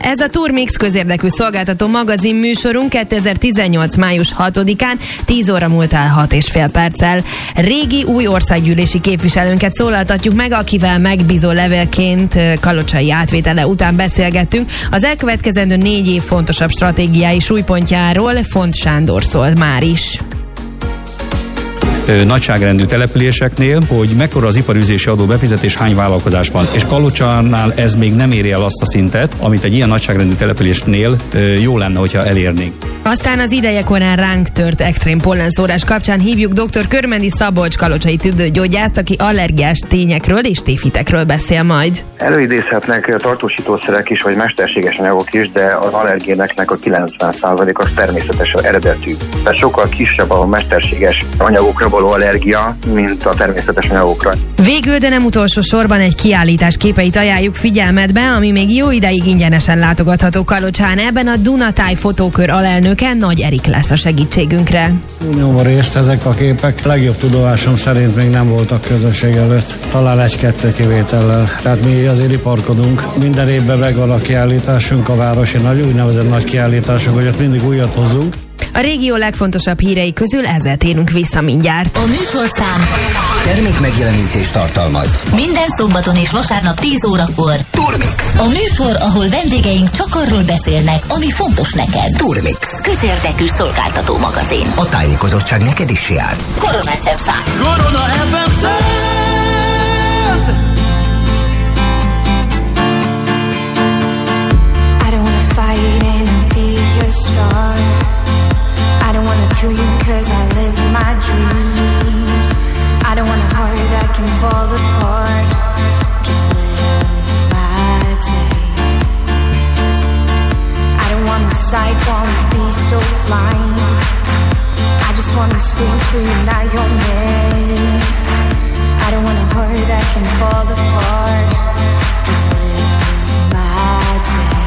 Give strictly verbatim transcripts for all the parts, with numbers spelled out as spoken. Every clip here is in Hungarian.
Ez a Turmix közérdekű szolgáltató magazin műsorunk kétezer-tizennyolc. május hatodikán, tíz óra múlt el hat és fél perccel. Régi új országgyűlési képviselőnket szólaltatjuk meg, akivel megbízó levélként kalocsai átvétele után beszélgettünk. Az elkövetkezendő négy év fontosabb stratégiái súlypontjáról Font Sándor szól már is. Nagyságrendű településeknél, hogy mekkora az iparűzési adó befizetés, hány vállalkozás van. És Kalocsánál ez még nem éri el azt a szintet, amit egy ilyen nagyságrendű településnél jó lenne, hogyha elérnénk. Aztán az ideje korán ránk tört extrém pollenszórás kapcsán hívjuk dr. Körmendi Szabolcs kalocsai tüdőgyógyászt, aki allergiás tényekről és tévhitekről beszél majd. Előidézhetnek tartósítószerek is, vagy mesterséges anyagok is, de az allergéneknek a kilencven százalék az természetes eredetű. Tehát sokkal kisebb a mesterséges anyagokra való allergia, mint a természetes anyagokra. Végül, de nem utolsó sorban egy kiállítás képeit ajánljuk figyelmetbe, ami még jó ideig ingyenesen látogatható Kalocsán. Ebben a Dunatáj fotókör alelnöke Nagy Erik lesz a segítségünkre. Jó részt ezek a képek. Legjobb tudomásom szerint még nem voltak közönség előtt. Talán egy-kettő kivétellel. Tehát mi azért iparkodunk. Minden évben megvan a kiállításunk, a városi nagy, úgynevezett nagy kiállításunk, hogy ott mindig újat hozzunk. A régió legfontosabb hírei közül ezzel térünk vissza mindjárt. A műsorszám termék megjelenítést tartalmaz. Minden szombaton és vasárnap tíz órakor. Turmix. A műsor, ahol vendégeink csak arról beszélnek, ami fontos neked. Turmix. Közérdekű szolgáltató magazin. A tájékozottság neked is jár. Korona ef em száz. Korona ef em száz. I don't wanna fight and be your star. I don't wanna dream cause I live my dreams. I don't want a heart that can fall apart. Just live my days. I don't want a sight, wanna be so blind. I just wanna scream, scream out your name. I don't want a heart that can fall apart. Just live my days.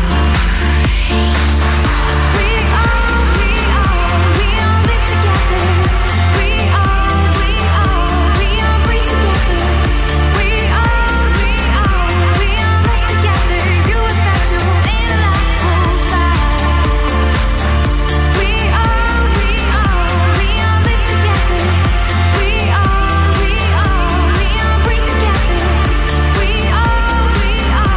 We are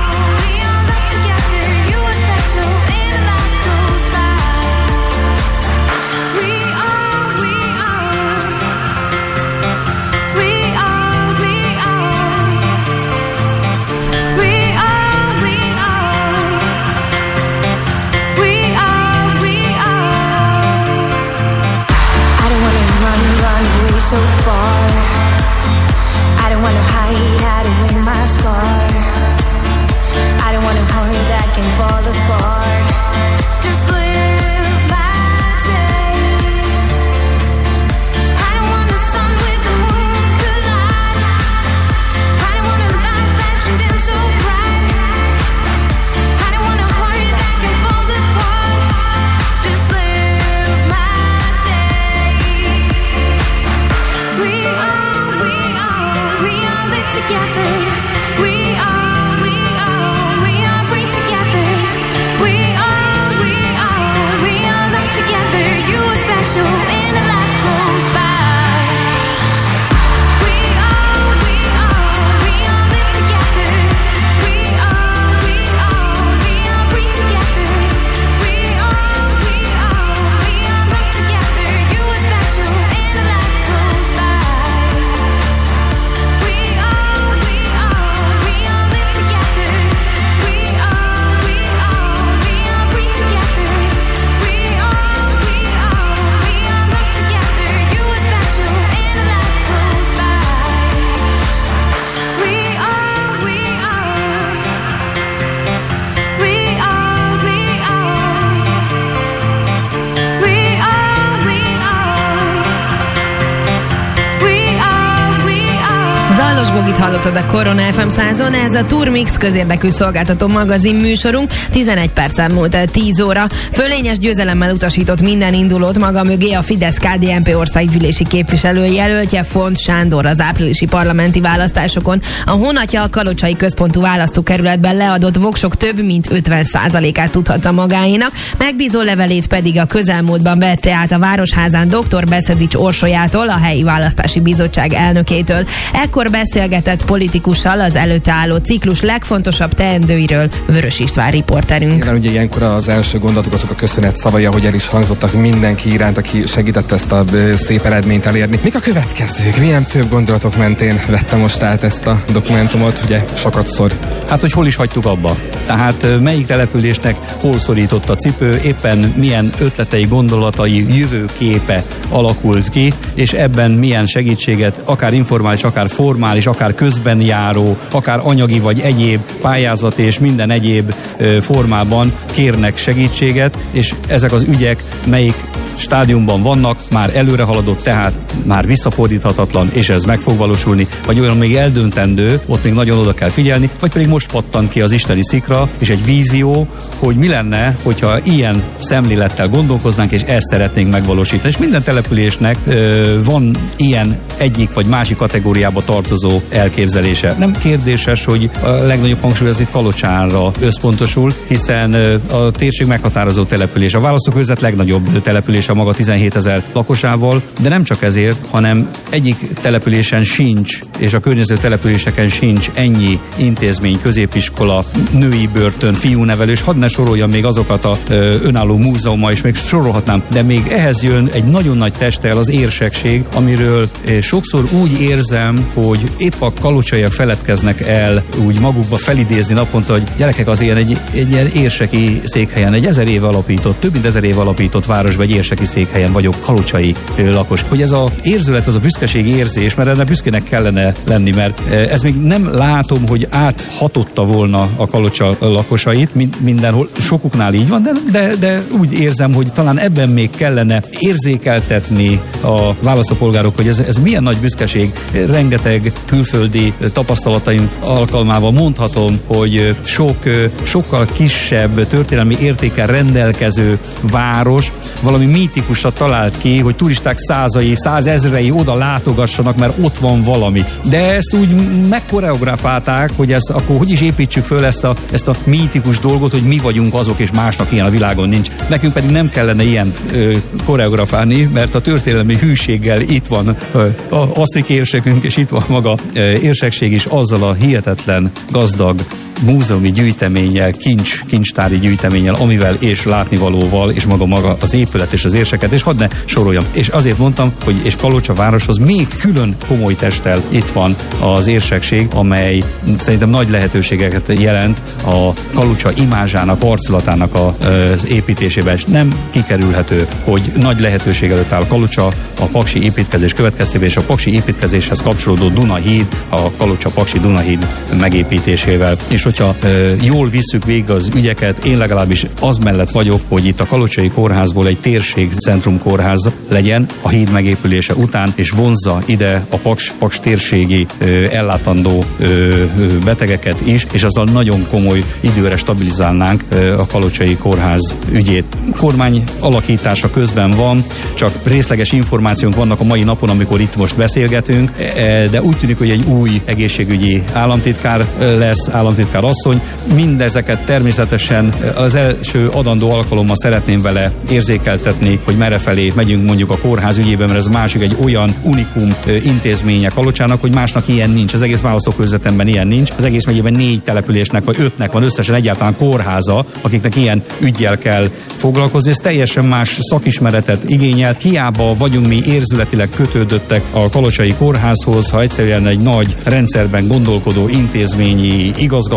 Bogit hallottad a Korona ef em százon, ez a Turmix közérdekű szolgáltató magazin műsorunk, tizenegy percen múlt el tíz óra. Fölényes győzelemmel utasított minden indulót maga mögé a Fidesz-ká dé en pé országgyűlési képviselő jelöltje, Font Sándor az áprilisi parlamenti választásokon. A Honatja a kalocsai központú választókerületben leadott voksok több mint ötven százalékát tudhatta magáénak, megbízó levelét pedig a közelmúltban vette át a Városházán dr. Beszedics Orsolyától, a helyi választási bizottság elnökétől. Ekkor beszélgetett politikussal az előtte álló ciklus legfontosabb teendőiről Vörös István riporterünk. Igen, ugye ilyenkor az első gondolatok azok a köszönet szavai, ahogy el is hangzottak mindenki iránt, aki segített ezt a szép eredményt elérni. Mik a következők? Milyen főbb gondolatok mentén vette most át ezt a dokumentumot, ugye sokatszor? Hát, hogy hol is hagytuk abba. Tehát melyik településnek hol szorított a cipő, éppen milyen ötletei, gondolatai, jövőképe alakult ki, és ebben milyen segítséget, akár informális, akár formális, akár közben járó, akár anyagi vagy egyéb pályázat és minden egyéb ö, formában kérnek segítséget, és ezek az ügyek melyik stádiumban vannak, már előre haladott, tehát már visszafordíthatatlan, és ez meg fog valósulni, vagy olyan még eldöntendő, ott még nagyon oda kell figyelni, vagy pedig most pattant ki az isteni szikra, és egy vízió, hogy mi lenne, hogyha ilyen szemlélettel gondolkoznánk, és ezt szeretnénk megvalósítani. És minden településnek ö, van ilyen egyik vagy másik kategóriába tartozó elképzelése. Nem kérdéses, hogy a legnagyobb hangsúly az itt Kalocsánra összpontosul, hiszen ö, a térség meghatározó település. A választókörzet legnagyobb település a maga tizenhétezer lakosával, de nem csak ezért, hanem egyik településen sincs, és a környező településeken sincs ennyi intézmény, középiskola, női börtön, fiúnevelés, hadd ne soroljam még azokat a ö, önálló múzeuma, és még sorolhatnám, de még ehhez jön egy nagyon nagy testtel az érsekség, amiről ö, sokszor úgy érzem, hogy épp a kalocsaiak feledkeznek el úgy magukba felidézni naponta, hogy gyerekek, az ilyen egy, egy ilyen érseki székhelyen, egy ezer éve alapított, több mint ezer éve alapított városban, egy érseki székhelyen vagyok, kalocsai ö, lakos. Hogy ez a érzület, az a büszkeségi érzés, mert ennek büszkének kellene lenni, mert ö, ez még nem látom, hogy áthatotta volna a Kalocsa lakosait, mind, mindenhol, sokuknál így van, de, de, de úgy érzem, hogy talán ebben még kellene érzékeltetni a választópolgárok, hogy ez, ez milyen nagy büszkeség. Rengeteg külföldi tapasztalataim alkalmával mondhatom, hogy sok, sokkal kisebb történelmi értékkel rendelkező város valami mítikusat talált ki, hogy turisták százai, százezrei oda látogassanak, mert ott van valami. De ezt úgy megkoreografálták, hogy ezt akkor hogy is építsük föl ezt a, ezt a mítikus dolgot, hogy mi vagyunk azok, és másnak ilyen a világon nincs. Nekünk pedig nem kellene ilyen ö, koreografálni, mert a történelmi hűséggel itt van ö, a asztrik érsekünk, és itt van maga ö, érsekség is, azzal a hihetetlen gazdag múzeumi gyűjteménnyel, kincs, kincstári gyűjteménnyel, amivel és látnivalóval, és maga maga az épület és az érseket, és hadd ne soroljam. És azért mondtam, hogy és Kalocsa városhoz még külön komoly testtel itt van az érsekség, amely szerintem nagy lehetőségeket jelent a Kalocsa imázsának, arculatának az építésében, és nem kikerülhető, hogy nagy lehetőség előtt áll Kalocsa a paksi építkezés következtében, és a paksi építkezéshez kapcsolódó Dunahíd, a Kalocsa-Paksi Dunahíd megépítésével. És hogyha e, jól visszük végig az ügyeket, én legalábbis az mellett vagyok, hogy itt a Kalocsai Kórházból egy térségcentrum kórház legyen a híd megépülése után, és vonzza ide a Paks, Paks térségi e, ellátandó e, betegeket is, és azzal nagyon komoly időre stabilizálnánk e, a Kalocsai Kórház ügyét. Kormány alakítása közben van, csak részleges információnk vannak a mai napon, amikor itt most beszélgetünk, e, de úgy tűnik, hogy egy új egészségügyi államtitkár lesz, államtitkár asszony. Mindezeket természetesen az első adandó alkalommal szeretném vele érzékeltetni, hogy merrefelé megyünk mondjuk a kórház ügyében, mert ez másik egy olyan unikum intézménye Kalocsának, hogy másnak ilyen nincs. Az egész választókörzetemben ilyen nincs. Az egész megyében négy településnek vagy ötnek van összesen egyáltalán kórháza, akiknek ilyen üggyel kell foglalkozni. Ez teljesen más szakismeretet igényel. Hiába vagyunk mi érzületileg kötődöttek a Kalocsai Kórházhoz, ha egyszerűen egy nagy rendszerben gondolkodó intézményi igazgató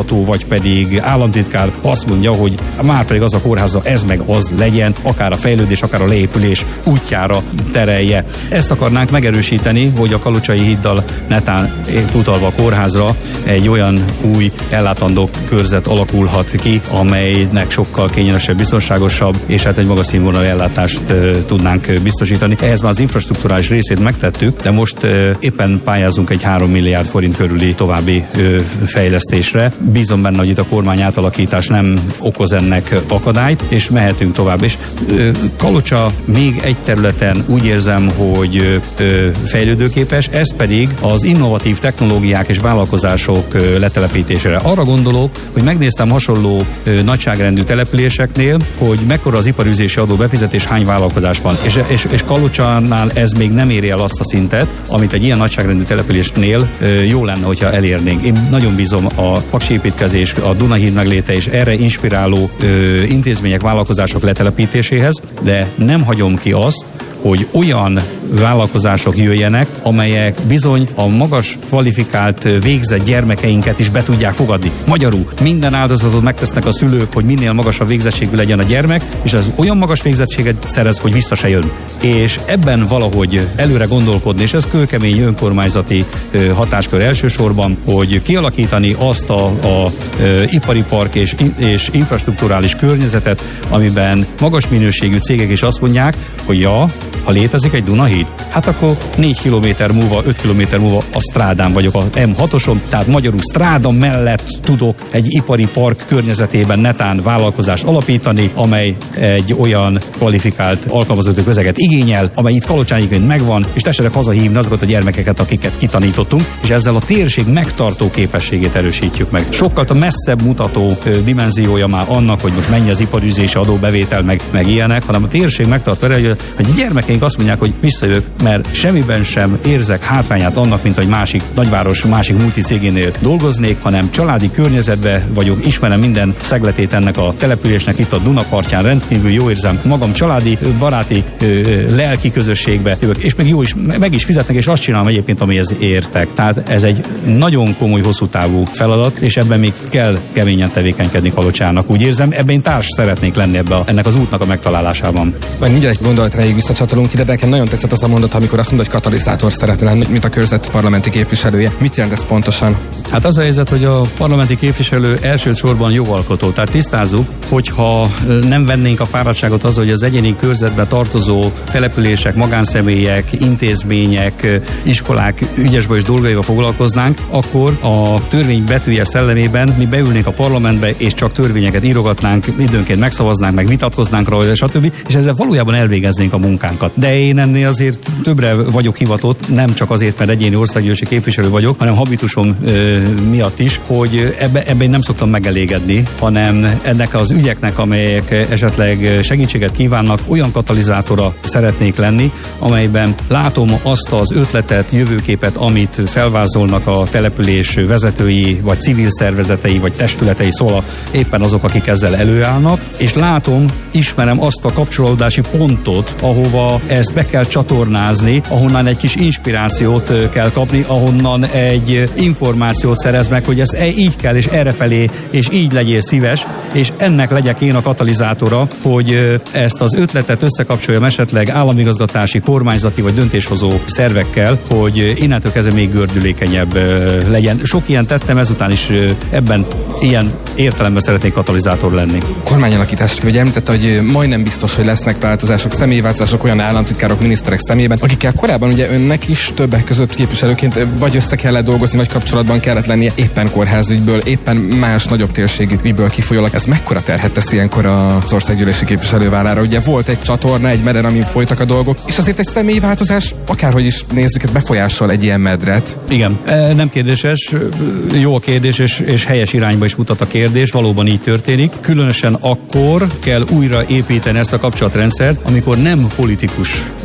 igazgató, vagy pedig államtitkár azt mondja, hogy már pedig az a kórháza, ez meg az legyen, akár a fejlődés, akár a leépülés útjára terelje. Ezt akarnánk megerősíteni, hogy a Kalocsai híddal netán utalva a kórházra egy olyan új ellátandó körzet alakulhat ki, amelynek sokkal kényelmesebb, biztonságosabb, és hát egy magas színvonalú ellátást uh, tudnánk biztosítani. Ehhez már az infrastrukturális részét megtettük, de most uh, éppen pályázunk egy három milliárd forint körüli további uh, fejlesztésre. Bízom benne, hogy itt a kormány átalakítás nem okoz ennek akadályt, és mehetünk tovább. És uh, Kalocsa még egy területen úgy érzem, hogy uh, fejlődőképes, ez pedig az innovatív technológiák és vállalkozások uh, letelepítésére. Arra gondolok, hogy megnéztem hasonló uh, nagyságrendű településeknél, hogy mekkora az iparűzési adó befizetés, hány vállalkozás van. És, és, és Kalocsánál ez még nem éri el azt a szintet, amit egy ilyen nagyságrendű településnél uh, jó lenne, hogyha elérnénk. Én nagyon bízom a paksi építkezés, a Dunahíd megléte és erre inspiráló uh, intézmények, vállalkozások letelepítéséhez, de nem hagyom ki azt, hogy olyan vállalkozások jöjjenek, amelyek bizony a magas kvalifikált végzett gyermekeinket is be tudják fogadni. Magyarul minden áldozatot megtesznek a szülők, hogy minél magasabb végzettségű legyen a gyermek, és az olyan magas végzettséget szerez, hogy vissza se jön. És ebben valahogy előre gondolkodni, és ez kőkemény önkormányzati hatáskör elsősorban, hogy kialakítani azt a, a, a ipari park és, és infrastrukturális környezetet, amiben magas minőségű cégek is azt mondják, hogy ja, ha létezik egy Dunahíd, hát akkor négy kilométer múlva, öt kilométer múlva a strádán vagyok, a em hatoson, tehát magyarul stráda mellett tudok egy ipari park környezetében netán vállalkozást alapítani, amely egy olyan kvalifikált alkalmazott közeget igényel, amely itt Kalocsányiként megvan, és tessenek hazahívni azokat a gyermekeket, akiket kitanítottunk, és ezzel a térség megtartó képességét erősítjük meg. Sokkal a messzebb mutató dimenziója már annak, hogy most mennyi az iparűzési adóbevétel, meg, meg ilyenek, hanem a térség megtart vele, hogy a gyermekeink azt mondják, hogy visszajövök, mert semmiben sem érzek hátrányát annak, mint egy másik nagyváros, másik multicégénél dolgoznék, hanem családi környezetben vagyok, ismerem minden szegletét ennek a településnek, itt a Dunapartján rendkívül jó érzem magam, családi, baráti, lelki közösségbe jövök, és még jó is, meg is fizetnek, és azt csinálom egyébként, amihez értek. Tehát ez egy nagyon komoly, hosszú távú feladat, és ebben még kell keményen tevékenykedni Kalocsának. Úgy érzem, ebben én társ szeretnék lenni ebbe a, ennek az útnak a megtalálásában. Majd mindjárt egy gondolat ráig visszacsatolunk ide, de nekem nagyon tetszett az a mondat, amikor azt mondta, hogy katalizátor szeretne lenni, mint a körzet parlamenti képviselője. Mit jelent ez pontosan? Hát az a helyzet, hogy a parlamenti képviselő elsősorban jogalkotó. Tehát tisztázzuk, hogyha nem vennénk a fáradtságot az, hogy az egyéni körzetbe tartozó települések, magánszemélyek, intézmények, iskolák ügyesbe és dolgaival foglalkoznánk, akkor a törvény betűje szellemében mi beülnénk a parlamentbe, és csak törvényeket írogatnánk, időnként megszavaznánk, meg vitatkoznánk róla, stb. És ezzel valójában elvégeznénk a munkánkat. De én ennél azért többre vagyok hivatott, nem csak azért, mert egyéni országgyűlési képviselő vagyok, hanem habitusom ö, miatt is, hogy ebbe, ebbe én nem szoktam megelégedni, hanem ennek az ügyeknek, amelyek esetleg segítséget kívánnak, olyan katalizátora szeretnék lenni, amelyben látom azt az ötletet, jövőképet, amit felvázolnak a település vezetői, vagy civil szervezetei, vagy testületei, szóval éppen azok, akik ezzel előállnak, és látom, ismerem azt a kapcsolódási pontot, ahova ezt be kell csatornázni, ahonnan egy kis inspirációt kell kapni, ahonnan egy információt szerez meg, hogy ezt így kell, és errefelé, és így legyél szíves, és ennek legyek én a katalizátora, hogy ezt az ötletet összekapcsoljam esetleg államigazgatási, kormányzati vagy döntéshozó szervekkel, hogy innentől kezdve még gördülékenyebb legyen. Sok ilyen tettem, ezután is ebben ilyen értelemben szeretnék katalizátor lenni. Kormányalakítást, hogy említette, hogy majdnem biztos, hogy lesznek változások, személyváltozások olyan államtitkárok, miniszterek személyében, akikkel korábban ugye önnek is többek között képviselőként vagy össze kellett dolgozni, vagy kapcsolatban kellett lennie éppen kórházügyből, éppen más nagyobb térségű ügyből kifolyólag. Ez mekkora terhet tesz ilyenkor az országgyűlési képviselő vállára? Ugye volt egy csatorna, egy meder, amin folytak a dolgok, és azért egy személyváltozás, akárhogy is nézzük, ez befolyásol egy ilyen medret. Igen, nem kérdéses, jó a kérdés, és, és helyes irányba is mutat a kérdés, valóban így történik. Különösen akkor kell újra építeni ezt a kapcsolatrendszert, amikor nem politikus érkezik,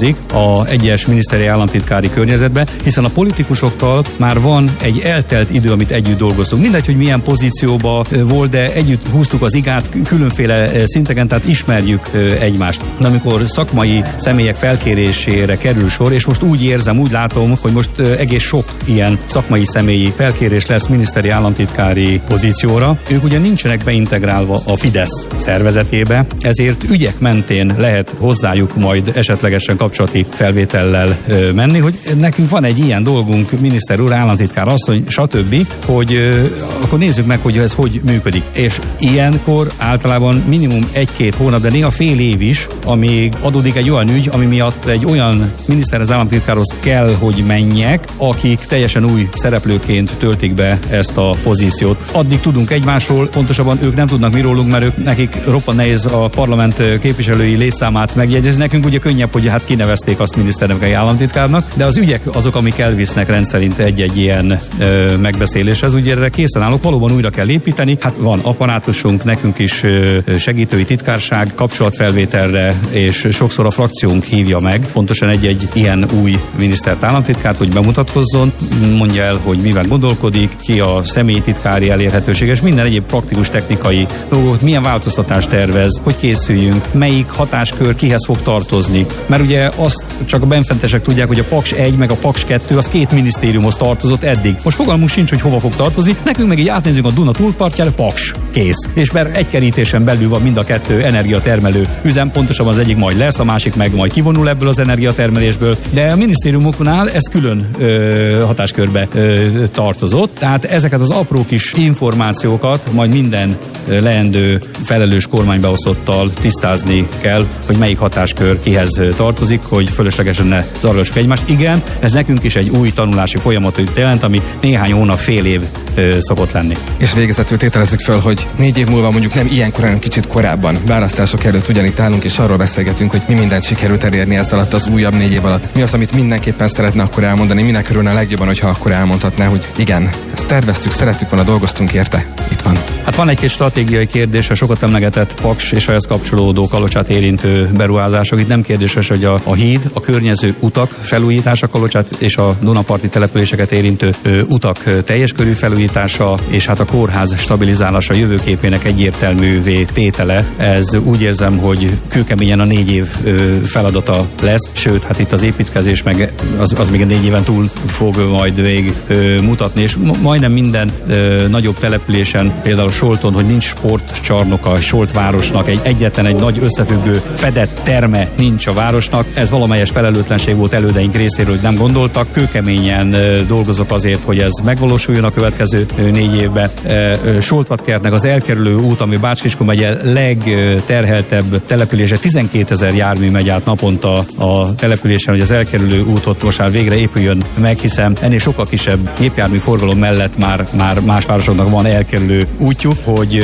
tartozik a egyes miniszteri államtitkári környezetbe, hiszen a politikusokkal már van egy eltelt idő, amit együtt dolgoztunk. Mindegy, hogy milyen pozícióban volt, de együtt húztuk az igát különféle szinteken, tehát ismerjük egymást. De amikor szakmai személyek felkérésére kerül sor, és most úgy érzem, úgy látom, hogy most egész sok ilyen szakmai személyi felkérés lesz miniszteri államtitkári pozícióra. Ők ugye nincsenek beintegrálva a Fidesz szervezetébe, ezért ügyek mentén lehet hozzájuk majd esetlegesen kapcsolati felvétellel ö, menni, hogy nekünk van egy ilyen dolgunk, miniszter úr, államtitkár asszony, stb., hogy ö, akkor nézzük meg, hogy ez hogy működik. És ilyenkor általában minimum egy-két hónap, de néha fél év is, amíg adódik egy olyan ügy, ami miatt egy olyan miniszter az államtitkárhoz kell, hogy menjek, akik teljesen új szereplőként töltik be ezt a pozíciót. Addig tudunk egymásról, pontosabban ők nem tudnak mi rólunk, mert ők, nekik roppant nehéz a parlament képviselői létszámát megjegyezni. Nekünk ugye könnyebb, hogy hát kinevezték azt miniszternek, államtitkárnak, de az ügyek azok, amik elvisznek rendszerint egy-egy ilyen ö, megbeszéléshez. Ugye erre készen állok, valóban újra kell építeni. Hát van apparátusunk, nekünk is ö, segítői titkárság, kapcsolatfelvételre, és sokszor a frakciónk hívja meg pontosan egy-egy ilyen új minisztert, államtitkárt, hogy bemutatkozzon, mondja el, hogy mivel gondolkodik, ki a személyi titkári elérhetőség, és minden egyéb praktikus technikai dolgot, milyen változtatást tervez, hogy készüljünk, melyik hatáskör kihez fog tartozni. Mert ugye azt csak a benfentesek tudják, hogy a Paks egy meg a Paks kettő az két minisztériumhoz tartozott eddig. Most fogalmunk sincs, hogy hova fog tartozni, nekünk meg így átnézzünk a Duna túlpartjára, Paks, kész. És mert egy kerítésen belül van mind a kettő energiatermelő üzem, pontosabban az egyik majd lesz, a másik meg majd kivonul ebből az energiatermelésből, de a minisztériumoknál ez külön ö, hatáskörbe ö, tartozott, tehát ezeket az apró kis információkat majd minden ö, leendő felelős kormánybeosztottal tisztázni kell, hogy melyik hatáskör kihez tartozik, hogy fölöslegesen ne zavarossuk egymást. Igen, ez nekünk is egy új tanulási folyamatot jelent, ami néhány hónap, fél év ö, szokott lenni. És végezetül tételezzük föl, hogy négy év múlva, mondjuk nem ilyenkor, hanem kicsit korábban, választások előtt ugyanitt állunk, és arról beszélgetünk, hogy mi mindent sikerült elérni ez alatt az újabb négy év alatt. Mi az, amit mindenképpen szeretne akkor elmondani, minek örülne a legjobban, hogyha akkor elmondhatná, hogy igen, ezt terveztük, szerettük volna, dolgoztunk érte. Itt van. Hát van egy-két stratégiai kérdés, a sokat emlegetett Paks és ehhez kapcsolódó Kalocsát érintő beruházások. Itt nem kérdéses, hogy a, a híd, a környező utak felújítása, Kalocsát és a Dunaparti településeket érintő ö, utak teljes körű felújítása, és hát a kórház stabilizálása jövőképének egyértelművé tétele. Ez úgy érzem, hogy kőkeményen a négy év ö, feladata lesz, sőt, hát itt az építkezés meg az, az még a négy éven túl fog majd még ö, mutatni, és majdnem minden ö, nagyobb településen, például Solton, hogy nincs sportcsarnoka Solt városnak, egy egyetlen egy nagy összefüggő fedett terme nincs a városnak. Ez valamelyes felelőtlenség volt elődeink részéről, hogy nem gondoltak. Kőkeményen ö, dolgozok azért, hogy ez megvalósuljon a következő ö, négy évben. Soltvatkertnek az elkerülő út, ami Bács-Kiskun megye legterheltebb települése, tizenkétezer jármű megy át naponta a településen, hogy az elkerülő útot most már végre épüljön meg, hiszen ennél sokkal kisebb gépjármű forgalom mellett már, már más városoknak van elkerülő útjuk, hogy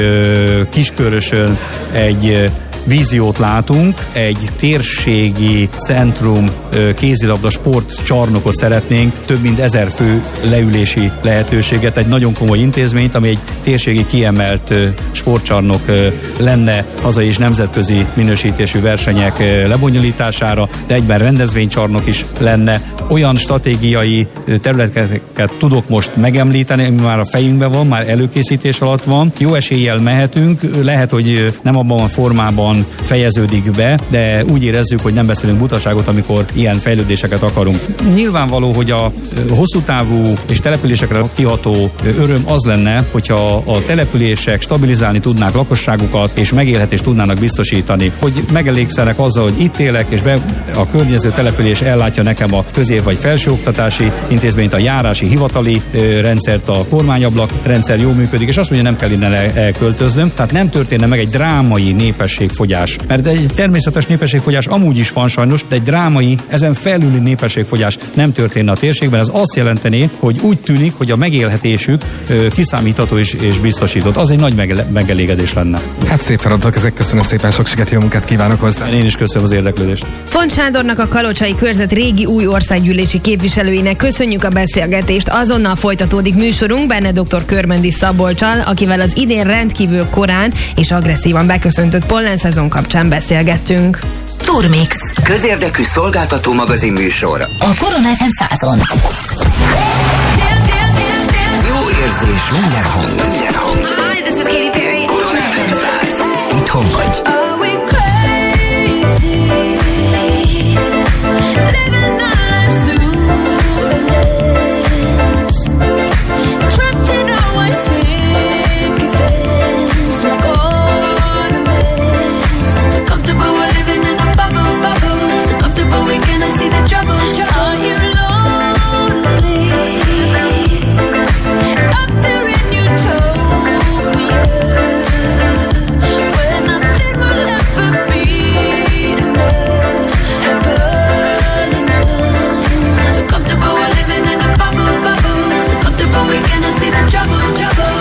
Kiskörösön egy víziót látunk, egy térségi centrum kézilabda sportcsarnokot szeretnénk, több mint ezer fő leülési lehetőséget, egy nagyon komoly intézményt, ami egy térségi kiemelt sportcsarnok lenne hazai és nemzetközi minősítésű versenyek lebonyolítására, de egyben rendezvénycsarnok is lenne. Olyan stratégiai területeket tudok most megemlíteni, ami már a fejünkben van, már előkészítés alatt van. Jó eséllyel mehetünk, lehet, hogy nem abban a formában fejeződik be, de úgy érezzük, hogy nem beszélünk butaságot, amikor ilyen fejlődéseket akarunk. Nyilvánvaló, hogy a hosszú távú és településekre kiható öröm az lenne, hogyha a települések stabilizálni tudnák lakosságukat és megélhetést tudnának biztosítani, hogy megelégszenek azzal, hogy itt élek, és be a környező település ellátja nekem a közép- vagy felsőoktatási intézményt, a járási hivatali rendszert, a kormányablak rendszer jól működik, és azt mondja, nem kell innen elköltöznöm. Tehát nem történne meg egy drámai népességfogyás. Mert egy természetes népességfogyás amúgy is van sajnos, de egy drámai, ezen felüli népességfogyás nem történne a térségben. Ez azt jelenteni, hogy úgy tűnik, hogy a megélhetésük ö, kiszámítható és, és biztosított. Az egy nagy mege- megelégedés lenne. Hát szép feladatok ezek, köszönöm szépen, sok sikert, jó munkát kívánok hozzá. Én is köszönöm az érdeklődést. Font Sándornak, a Kalocsai körzet régi új országgyűlési képviselőinek köszönjük a beszélgetést. Azonnal folytatódik műsorunk benne dr. Körmendi Szabolccsal, akivel az idén rendkívül korán és agresszívan beköszöntött pollenszezon kapcsán beszélgettünk. Turmix. Közérdekű szolgáltató magazin műsor. A Korona ef em százon. Jó érzés, minden hang, minden hang. Hi, this is Katy Perry. Korona ef em száz. Itthon vagy. Are we crazy? Living our lives through a lens. Trapped in our white picket fence, like ornaments. So comfortable we're living in a bubble, bubble. So comfortable we cannot see the trouble, trouble. Are you lonely? Up there in utopia, where nothing will ever be enough and burn enough. So comfortable we're living in a bubble, bubble. So comfortable we cannot see the trouble, trouble.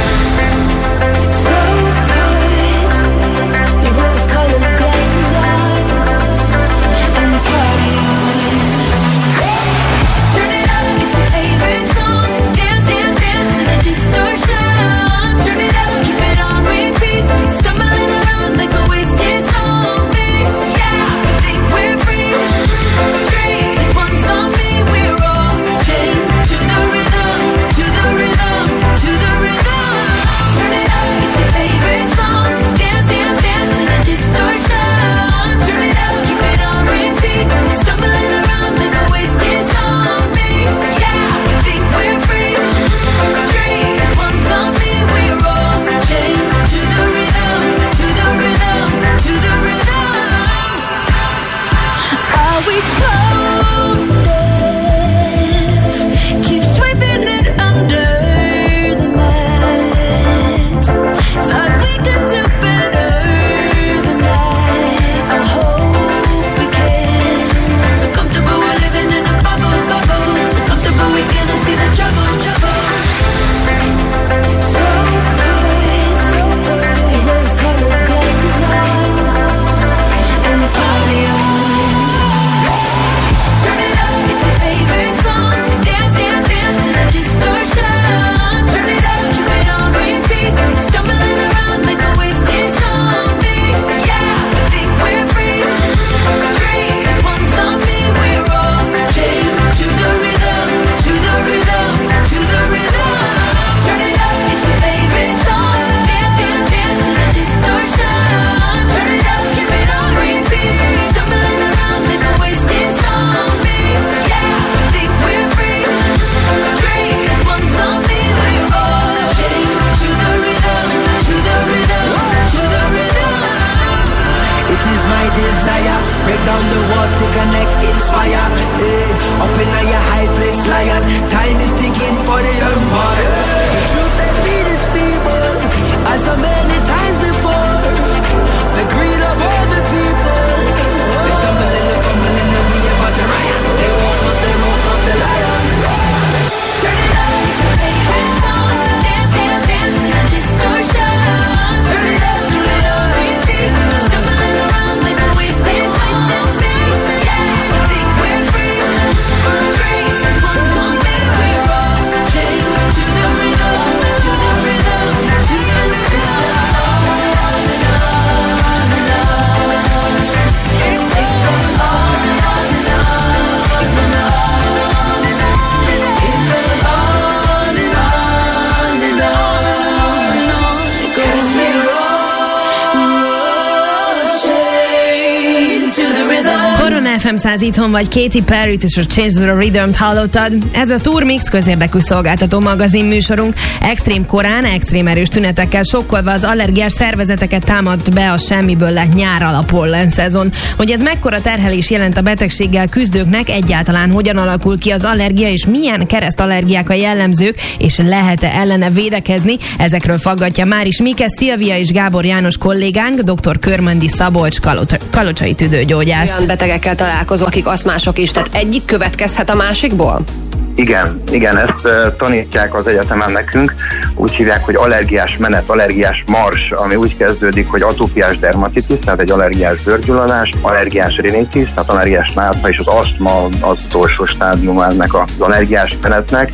So tight, your rose-colored glasses on, and the party on. Turn it up, it's your favorite song. Dance, dance, dance to the distortion. Turn it up, keep it on repeat. Stumbling around like a wasted zombie. Yeah, we think we're free. Drink this one's on me. We're all chained to the rhythm, to the rhythm, to the rhythm. Turn it up, it's your favorite song. Dance, dance, dance to the distortion. Turn it up, keep it on repeat. Stumbling around like a wasted zombie. Yeah, we think we're free. Drink this one's on me. We're all chained to the rhythm, to the rhythm, to the rhythm. Are we tone deaf? Keep sweeping it under the mat. Thought we could do better than that. I hope we can. So comfortable we're living in a bubble, bubble. So comfortable we cannot see the trouble, trouble. So tight, your rose-colored glasses on, and the party on. Turn it up, it's your favorite song. Dance, dance, dance to the distortion. Turn it up, keep it on repeat. Stumbling around like a wasted zombie. Yeah, we think we're free. Drink this one's on me. We're all chained to the rhythm, to the rhythm, to the rhythm. Turn it up, it's your favorite song. Dance, dance, dance to the distortion. Turn it up, keep it on repeat. Stumbling around like a wasted zombie. Yeah, we think we're free. Drink this one's on me. We're all chained to the rhythm, to the rhythm, to the rhythm. It is my desire, break down the walls to connect, inspire. Eh, up in your high place, liars. Time is ticking for the empire. The truth they feed is feeble, as so many times before. The greed of all the people. They stumble and they fumble and they be about to riot. They woke up, they woke up the lions. Turn it up, it's your favorite song. Dance, dance, dance to the distortion. Turn it up, keep it on repeat. Stumbling around like a wasted zombie. Yeah, we think we're free. Drink this one's on me. We're all chained to the rhythm, to the rhythm, to the rhythm. On and on and on. It goes on and on and on. It goes on and on. It goes on and on and on and on. 'Cause we're all chained to the rhythm. Korona ef em száz itthon vagy, Katy Perry-t és a Change the Rhythm-t hallottad. Ez a Turmix közérdekű szolgáltató magazin műsorunk. Extrém korán, extrém erős tünetekkel sokkolva az allergiás szervezeteket támadt be a semmiből lett nyár alapollen szezon. Hogy ez mekkora terhelés jelent a betegséggel küzdőknek, egyáltalán hogyan alakul ki az allergia, és milyen keresztallergiák a jellemzők, és lehet-e ellene védekezni, ezekről faggatja már is Mikes Szilvia és Gábor János kollégánk, dr. Körmöndi Szabolcs Kalot- kalocsai tüdőgyógyász. Olyan betegekkel találkozó, akik aszmások is, tehát egyik következhet a másikból? Igen, igen, ezt uh, tanítják az egyetemen nekünk, úgy hívják, hogy allergiás menet, allergiás mars, ami úgy kezdődik, hogy atópiás dermatitis, tehát egy allergiás bőrgyulladás, allergiás rinitis, tehát allergiás nátha, és az asztma az utolsó stádium ennek az allergiás menetnek.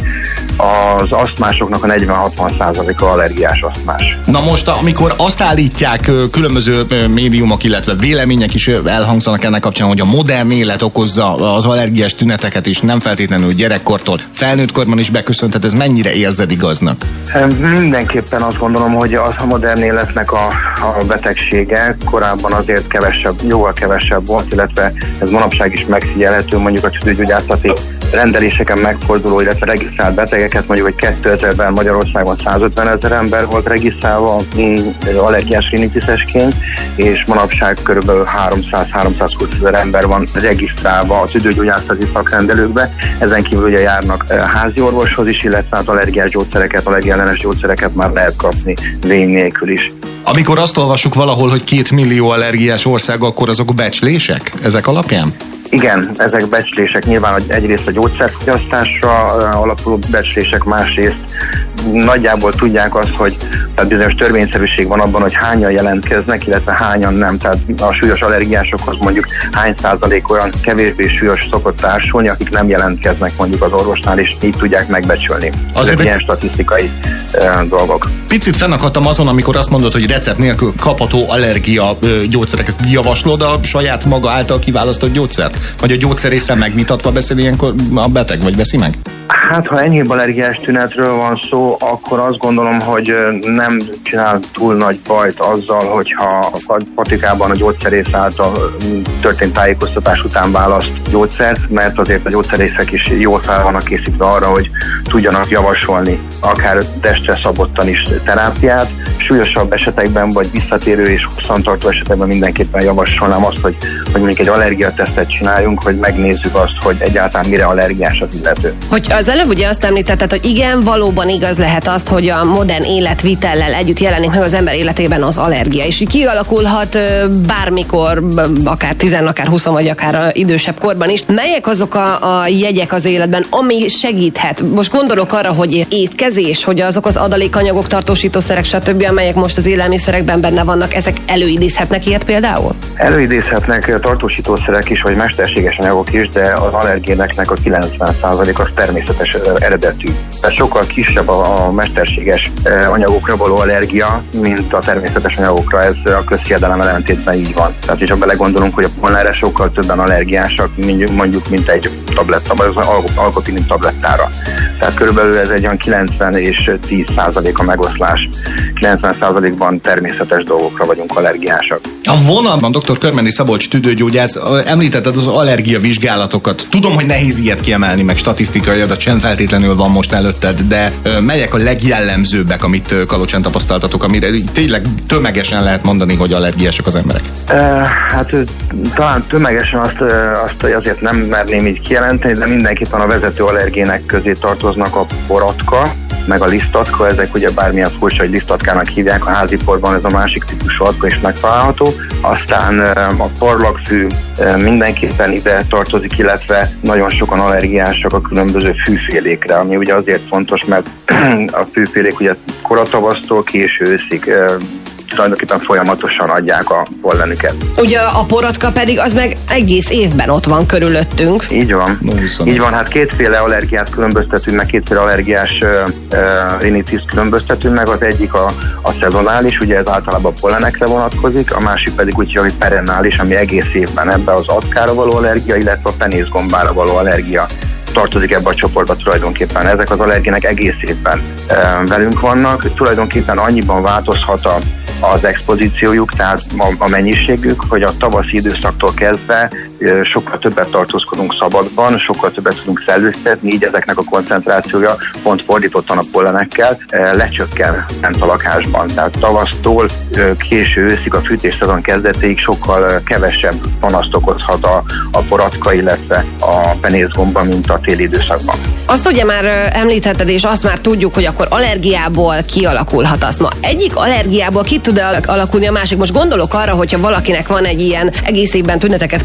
Az asztmásoknak a negyven-hatvan százaléka allergiás asztmás. Na most, amikor azt állítják különböző médiumok, illetve vélemények is elhangzanak ennek kapcsán, hogy a modern élet okozza az allergiás tüneteket, és nem feltétlenül gyerekkortól, felnőttkorban is beköszönthet, ez mennyire érzed igaznak? Mindenképpen azt gondolom, hogy az a modern életnek a, a betegsége korábban azért kevesebb, jóval kevesebb volt, illetve ez manapság is megfigyelhető, mondjuk a tüdőgyógyászati rendeléseken megforduló, illetve regisztrált betegeket, mondjuk, hogy kétezerben Magyarországon százötven ezer ember volt regisztrálva allergiás rinitisesként, és manapság körülbelül háromszáz-háromszázhúsz ezer ember van regisztrálva a tüdőgyógyászati szakrendelőkbe. Ezen kívül ugye járnak házi orvoshoz is, illetve az allergiás gyógyszereket, allergiellenes gyógyszereket már lehet kapni vén nélkül is. Amikor azt olvassuk valahol, hogy két millió allergiás ország, akkor azok becslések ezek alapján? Igen, ezek becslések nyilván egyrészt a gyógyszerfogyasztásra alapuló becslések, másrészt nagyjából tudják azt, hogy tehát bizonyos törvényszerűség van abban, hogy hányan jelentkeznek, illetve hányan nem. Tehát a súlyos allergiásokhoz mondjuk hány százalék olyan kevésbé súlyos szokott társulni, akik nem jelentkeznek mondjuk az orvosnál, és így tudják megbecsülni. Ezek ilyen statisztikai e, dolgok. Picit fennakadtam azon, amikor azt mondod, hogy recept nélkül kapható allergia gyógyszerek. Ezt javaslod a saját maga által kiválasztott gyógyszert? Vagy a gyógyszerésszel megvitatva beszél ilyenkor a beteg, vagy veszi meg? Hát, ha enyhébb allergiás tünetről van szó, akkor azt gondolom, hogy nem csinál túl nagy bajt azzal, hogyha a patikában a gyógyszerész által történt tájékoztatás után választ gyógyszert, mert azért a gyógyszerészek is jól fel vannak készítve arra, hogy tudjanak javasolni akár testre szabottan is terápiát. Súlyosabb esetekben, vagy visszatérő és hosszantartó esetekben mindenképpen javasolnám azt, hogy, hogy mondjuk egy allergiatesztet csináljunk, hogy megnézzük azt, hogy egyáltalán mire allergiás az illető. Hogy az előbb ugye azt említetted, hogy igen, valóban igaz lehet azt, hogy a modern életvitellel együtt jelenik meg az ember életében az allergia, és így kialakulhat bármikor, akár tizen, akár húsz, vagy akár idősebb korban is. Melyek azok a, a jegyek az életben, ami segíthet? Most gondolok arra, hogy étkezés, hogy azok az adalékanyagok, tartósítószerek, stb., amelyek most az élelmiszerekben benne vannak, ezek előidézhetnek ilyet például? Előidézhetnek tartósítószerek is, vagy mesterséges anyagok is, de az allergéneknek a kilencven százalék az természetes eredetű. Tehát sokkal kisebb a, a mesterséges anyagokra való allergia, mint a természetes anyagokra. Ez a közhiedelem ellentétben így van. Tehát is, ha belegondolunk, hogy a pollenre sokkal többen allergiásak, mondjuk, mint egy tabletta, vagy az alkotinin tablettára. Tehát körülbelül ez egy olyan kilencven és tíz százalék a megoszlás. kilencven százalékban természetes dolgokra vagyunk allergiásak. A vonalban dr. Körmendi Szabolcs tüdőgyógyász, említetted az allergia vizsgálatokat. Tudom, hogy nehéz ilyet kiemelni, meg statisztikai adat sem feltétlenül van most előtted, de melyek a legjellemzőbbek, amit Kalocsán tapasztaltatok, amire tényleg tömegesen lehet mondani, hogy allergiások az emberek? E, hát talán tömegesen azt, azt azért nem merném így kijelenteni, de mindenképpen a vezető allergének közé tartoznak a poratka, meg a lisztatka, ezek ugye bármilyen furcsa, hogy lisztatkának hívják, a háziporban ez a másik típusú atka is megtalálható. Aztán a parlagfű mindenképpen ide tartozik, illetve nagyon sokan allergiások a különböző fűfélékre, ami ugye azért fontos, mert a fűfélék ugye koratavasztól késő őszig tulajdonképpen folyamatosan adják a pollenüket. Ugye a poratka pedig az meg egész évben ott van körülöttünk. Így van. No, Így van, hát kétféle allergiát különböztetünk meg, kétféle allergiás uh, uh, rinitiszt különböztetünk meg. Az egyik a, a szezonális, ugye ez általában a pollenekre vonatkozik, a másik pedig úgy, hogy perennális, ami egész évben ebbe az atkára való allergia, illetve a penészgombára való allergia tartozik ebbe a csoportba tulajdonképpen. Ezek az allergének egész évben uh, velünk vannak. Tulajdonképpen annyiban változhat a az expozíciójuk, tehát a, a mennyiségük, hogy a tavaszi időszaktól kezdve sokkal többet tartózkodunk szabadban, sokkal többet tudunk szellőztetni, így ezeknek a koncentrációja pont fordítottan a pollenekkel lecsökken bent a lakásban. Tehát tavasztól késő őszig, a fűtésszezon kezdetéig sokkal kevesebb panaszt okozhat a, a poratka, illetve a penészgomba, mint a téli időszakban. Azt ugye már említetted, és azt már tudjuk, hogy akkor allergiából kialakulhat asztma. Egyik allergiából ki tud alakulni a másik. Most gondolok arra, hogyha valakinek van egy ilyen egész évben tüneteket produkáló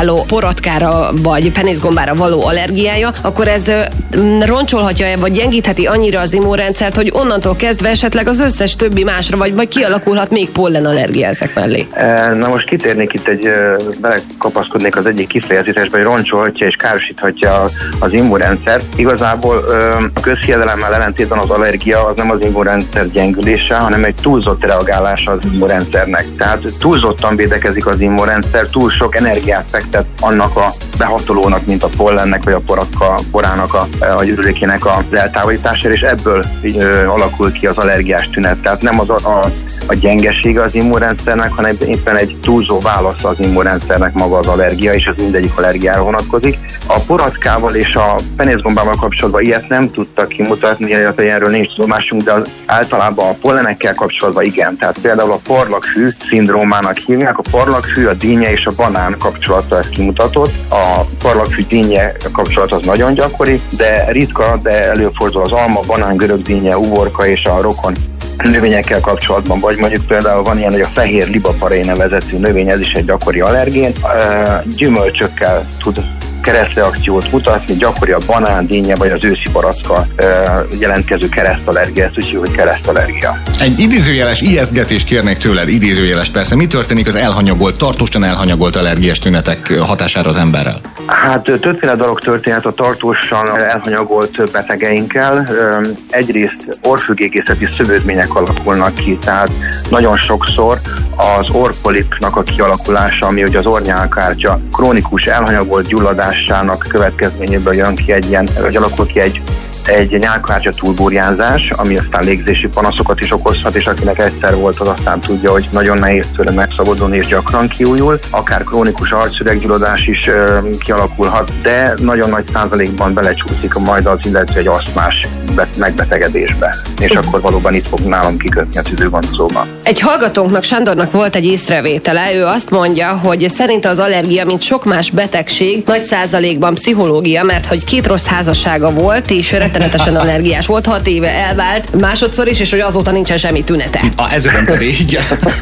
találó porotkára vagy penészgombára való allergiája, akkor ez roncsolhatja vagy gyengítheti annyira az immunrendszert, hogy onnantól kezdve esetleg az összes többi másra, vagy, vagy kialakulhat még pollenallergia ezek mellé. Na most kitérnék itt egy, belekapaszkodnék az egyik kifejezésbe, hogy roncsolhatja és károsíthatja az immunrendszert. Igazából a közhiedelemmel ellentétben az allergia az nem az immunrendszer gyengülése, hanem egy túlzott reagálása az immunrendszernek. Tehát túlzottan védekezik az immunrendszer, túl sok energiát fektet annak a behatolónak, mint a pollennek vagy a porakka, porának, a, a gyűrűlékének az eltávolítására, és ebből ö, alakul ki az allergiás tünet. Tehát nem az a, a, a gyengesége az immunrendszernek, hanem éppen egy túlzó válasz az immunrendszernek maga az allergia, és ez mindegyik allergiára vonatkozik. A poratkával és a penészgombával kapcsolatban ilyet nem tudtak kimutatni, illetve erről nincs tudomásunk, de az általában a pollenekkel kapcsolatban igen. Tehát például a parlagfű szindrómának hívják, a parlagfű, a dinnye és a banán kapcsolata ezt kimutatott. A parlagfű dinnye kapcsolat az nagyon gyakori, de ritka, de előfordul az alma, banán, görögdinnye, uborka és a rokon növényekkel kapcsolatban, vagy mondjuk például van ilyen, hogy a fehér libaparé nevezetű növény, ez is egy gyakori allergén, gyümölcsökkel tud keresztreakciót mutatni, gyakori a banán, dinnye vagy az őszi baracka jelentkező keresztallergia, ezt úgy hívjuk, hogy keresztallergia. Egy idézőjeles ijesztgetést kérnék tőled, idézőjeles persze. Mi történik az elhanyagolt, tartósan elhanyagolt allergiás tünetek hatására az emberrel? Hát többféle dolog történhet a tartósan elhanyagolt betegeinkkel. Egyrészt orrfüggégészeti szövődmények alakulnak ki, tehát nagyon sokszor az orrpolipnak a kialakulása, ami ugye az orrnyálkártya krónikus elhanyagolt gyulladásának következményéből jön ki egy ilyen, vagy alakul ki egy egy nyálkahártya túlburjánzás, ami aztán légzési panaszokat is okozhat, és akinek egyszer volt, az aztán tudja, hogy nagyon nehéz tőle megszabadulni, és gyakran kiújul. Akár krónikus arcüreggyulladás is ö, kialakulhat, de nagyon nagy százalékban belecsúszik majd az illető egy asztmás megbetegedésbe. És akkor valóban itt fog nálam kikötni a tüdőgondozóban. Egy hallgatónknak, Sándornak volt egy észrevétele, ő azt mondja, hogy szerinte az allergia, mint sok más betegség, nagy százalékban pszichológia, mert hogy két rossz házassága volt, és rettenetesen allergiás volt, hat éve elvált, másodszor is, és hogy azóta nincsen semmi tünete. A, ez nem pedig.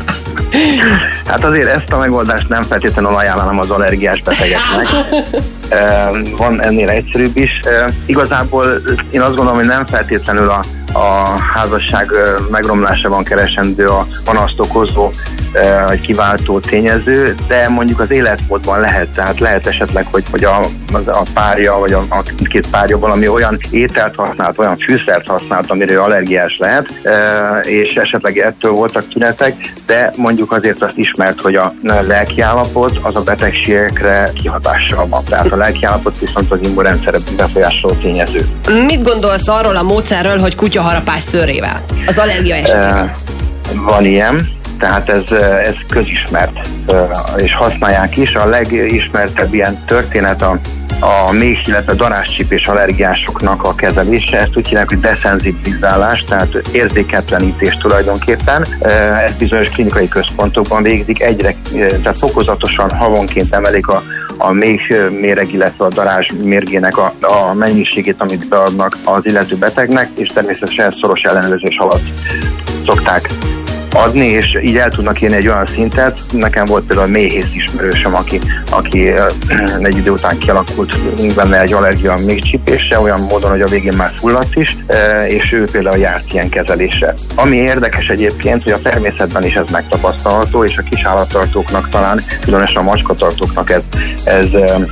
Hát azért ezt a megoldást nem feltétlenül ajánlanám az allergiás betegeknek. Van ennél egyszerűbb is. Igazából én azt gondolom, hogy nem feltétlenül a, a házasság megromlásában keresendő a panaszt okozó egy kiváltó tényező, de mondjuk az életmódban lehet, tehát lehet esetleg, hogy, hogy a, a párja, vagy a, a két párja valami olyan ételt használt, olyan fűszert használt, amire allergiás lehet, és esetleg ettől voltak tünetek, de mondjuk azért azt ismert, hogy a lelkiállapot az a betegségekre kihatással van. Tehát a lelkiállapot viszont az immunrendszerre befolyásoló tényező. Mit gondolsz arról a módszerről, hogy kutyaharapás szőrével? Az allergia esetében. Van ilyen. Tehát ez, ez közismert, és használják is. A legismertebb ilyen történet a, a méh, illetve darázscsípés allergiásoknak a kezelése. Ezt úgy hívják, hogy deszenzibilizálás, tehát érzéketlenítés tulajdonképpen. Ezt bizonyos klinikai központokban végzik, egyre, tehát fokozatosan havonként emelik a a méh méreg, illetve a darázs mérgének a, a mennyiségét, amit beadnak az illető betegnek, és természetesen szoros ellenőrzés alatt szokták adni, és így el tudnak érni egy olyan szintet. Nekem volt például a méhész ismerősöm, aki, aki egy idő után kialakult benne egy allergia méhcsípésre, olyan módon, hogy a végén már fulladt is, és ő például járt ilyen kezelésre. Ami érdekes egyébként, hogy a természetben is ez megtapasztalható, és a kisállattartóknak talán, különösen a macskatartóknak ez, ez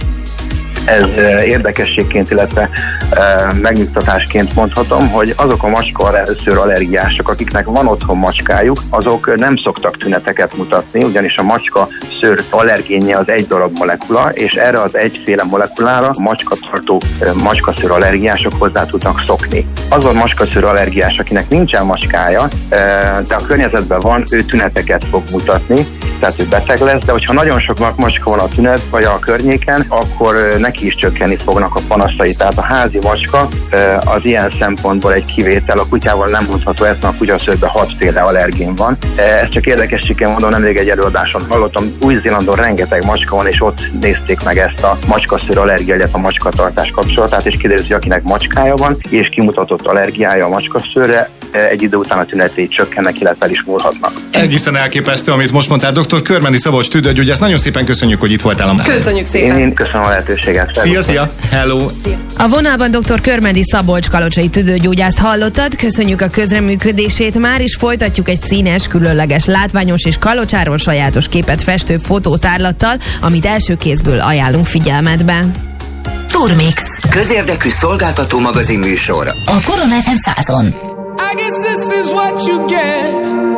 Ez érdekességként, illetve e, megnyugtatásként mondhatom, hogy azok a macskaszőr allergiások, akiknek van otthon macskájuk, azok nem szoktak tüneteket mutatni, ugyanis a macska szőr allergénje az egy darab molekula, és erre az egyféle molekulára a macskatartó macskaszőr allergiások hozzá tudnak szokni. Azon macskaszőr allergiás, akinek nincsen macskája, e, de a környezetben van, ő tüneteket fog mutatni, tehát ő beteg lesz, de hogyha nagyon sok macska van a tünet vagy a környéken, akkor neki is csökkenni fognak a panaszai. Tehát a házi macska az ilyen szempontból egy kivétel, a kutyával nem mondható, ezt a kutyaszőrben hatféle allergén van. Ezt csak érdekességként mondom, nemrég egy előadáson hallottam, Új-Zélandon rengeteg macska van, és ott nézték meg ezt a macskaszőr allergia, illetve a macskatartás kapcsolatát, és kiderült, hogy akinek macskája van, és kimutatott allergiája a macskaszőrre, egy idő után a tünetei csökkennek, illetve el is múlhatnak. Egészen elképesztő, amit most mondtál. doktor Körmendi Szabolcs tüdőgyógyász, nagyon szépen köszönjük, hogy itt voltál. Köszönjük szépen. Én, én köszönöm a lehetőséget. Szia, szia. Hello. A vonalban doktor Körmendi Szabolcs kalocsai tüdőgyógyászt hallottad. Köszönjük a közreműködését. Már is folytatjuk egy színes, különleges, látványos és kalocsáról sajátos képet festő fotótárlattal, amit első kézből ajánlunk figyelmetbe. Turmix. Közérdekű szolgáltató magazin műsor. A Korona ef em százon. I guess this is what you get.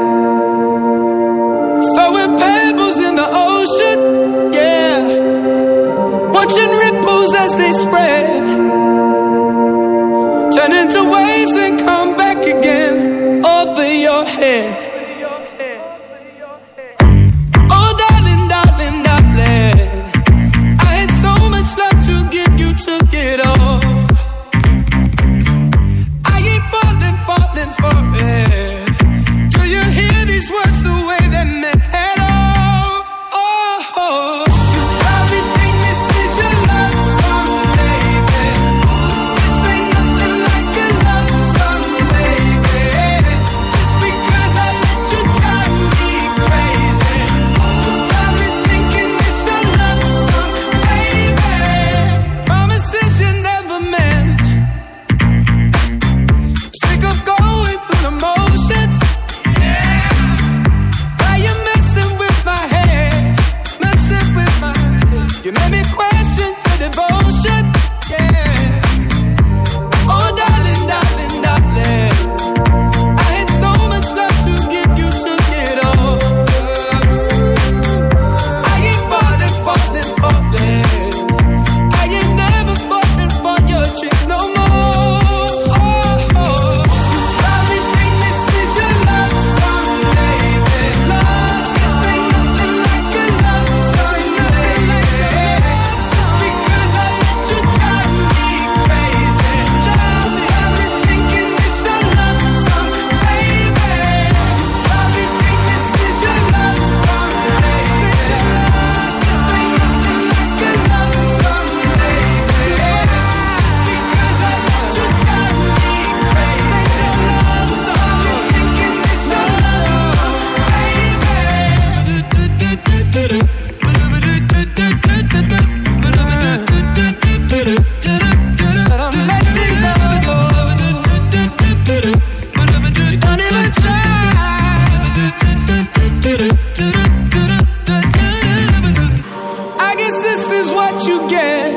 Throwing pebbles in the ocean, yeah. Watching ripples as they spread, turn into waves and come back again over your head. Oh darling, darling, darling, I had so much love to give, you took it all. I ain't falling, falling for it. Do you hear these words the way they meant at all? Oh, you probably think this is your love song, baby. This ain't nothing like a love song, baby. Just because I let you drive me crazy, you probably thinking this your love song, baby. Promises you never meant. Sick of going through the motions. Yeah. Why you messing with my head? Messing with my head. You made me question your devotion. Yeah. Oh darling, darling, darling, I had so much love to give, you took it all. I ain't falling, falling, falling. I ain't never falling for your tricks no more. Oh, you probably think this is your love song, baby. Love, this ain't nothing like a love song, baby. Just because I let you drive me crazy, drive me, I've been thinking this your love song, baby. You probably think this is your love song, baby. This ain't nothing like a love song, baby. Just because I let you drive me crazy, your love song. I've been thinking this your love song, baby. Said I'm letting go. Don't even try. I guess this is what you get.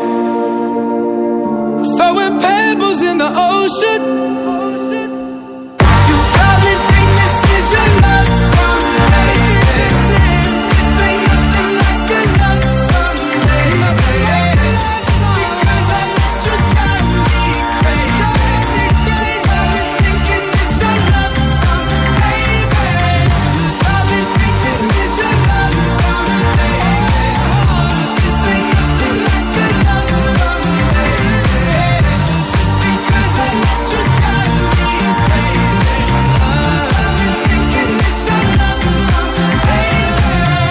Throwing pebbles in the ocean. You probably think this is your love song, baby. This ain't nothing like a love song, baby. Just because I let you drive me crazy, I've been thinking this your love song, baby. You probably think this is your love song, baby. This ain't nothing like a love song, baby. Just because I let you drive me crazy, I've been thinking this your love song, baby.